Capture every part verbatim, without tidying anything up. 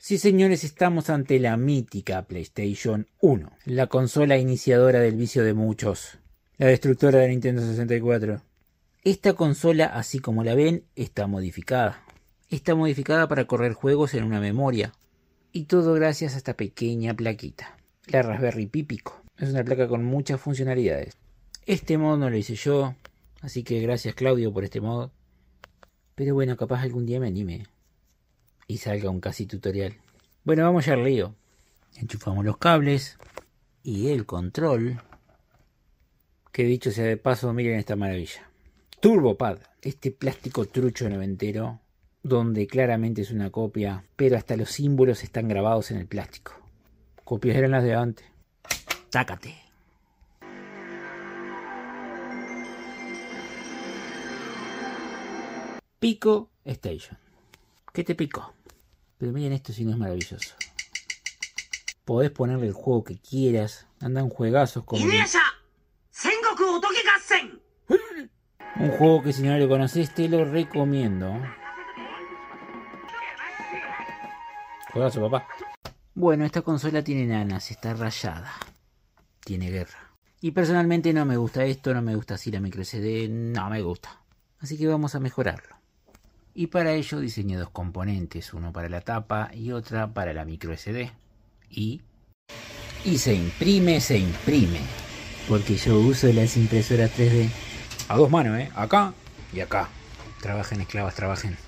Sí, señores, estamos ante la mítica PlayStation uno, la consola iniciadora del vicio de muchos, la destructora de Nintendo sesenta y cuatro. Esta consola, así como la ven, está modificada. Está modificada para correr juegos en una memoria. Y todo gracias a esta pequeña plaquita, la Raspberry Pi Pico. Es una placa con muchas funcionalidades. Este mod no lo hice yo, así que gracias Claudio por este mod. Pero bueno, capaz algún día me anime y salga un casi tutorial. Bueno, vamos ya al lío. Enchufamos los cables y el control. Que dicho sea de paso, miren esta maravilla. TurboPad, este plástico trucho noventero, donde claramente es una copia, pero hasta los símbolos están grabados en el plástico. Copias eran las de antes. Tácate. Pico Station. ¿Qué te picó? Pero miren esto si no es maravilloso. Podés ponerle el juego que quieras. Andan juegazos como... un juego que si no lo conoces te lo recomiendo. Juegazo, papá. Bueno, esta consola tiene nanas, está rayada. Tiene guerra. Y personalmente no me gusta esto, no me gusta así la micro S D, no me gusta. Así que vamos a mejorarlo. Y para ello diseñé dos componentes, uno para la tapa y otra para la micro S D. Y... Y se imprime, se imprime. Porque yo uso las impresoras tres D. A dos manos, ¿eh? Acá y acá. Trabajen, esclavas, trabajen.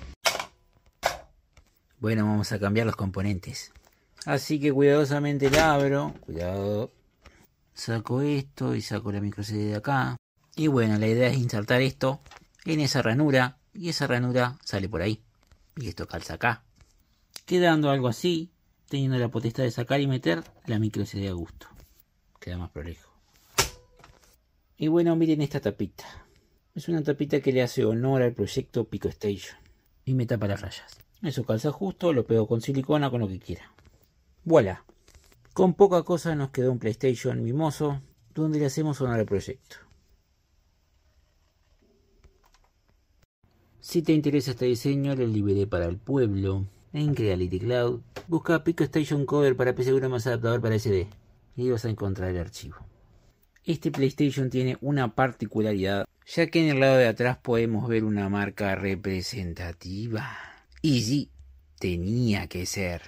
Bueno, vamos a cambiar los componentes. Así que cuidadosamente la abro. Cuidado. Saco esto y saco la micro S D de acá. Y bueno, la idea es insertar esto en esa ranura. Y esa ranura sale por ahí. Y esto calza acá. Quedando algo así. Teniendo la potestad de sacar y meter la micro S D a gusto. Queda más prolijo. Y bueno, miren esta tapita. Es una tapita que le hace honor al proyecto Pico Station. Y me tapa las rayas. Eso calza justo, lo pego con silicona, con lo que quiera. Voilà. Con poca cosa nos quedó un PlayStation mimoso, donde le hacemos honor al proyecto. Si te interesa este diseño, lo liberé para el pueblo. En Creality Cloud, busca Pico Station Cover para P C uno más adaptador para S D. Y vas a encontrar el archivo. Este PlayStation tiene una particularidad, ya que en el lado de atrás podemos ver una marca representativa. Y sí, tenía que ser.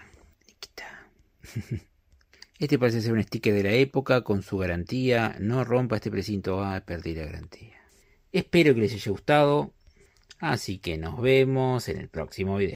Este parece ser un sticker de la época con su garantía. No rompa este precinto. Ah, perdí la garantía. Espero que les haya gustado. Así que nos vemos en el próximo video.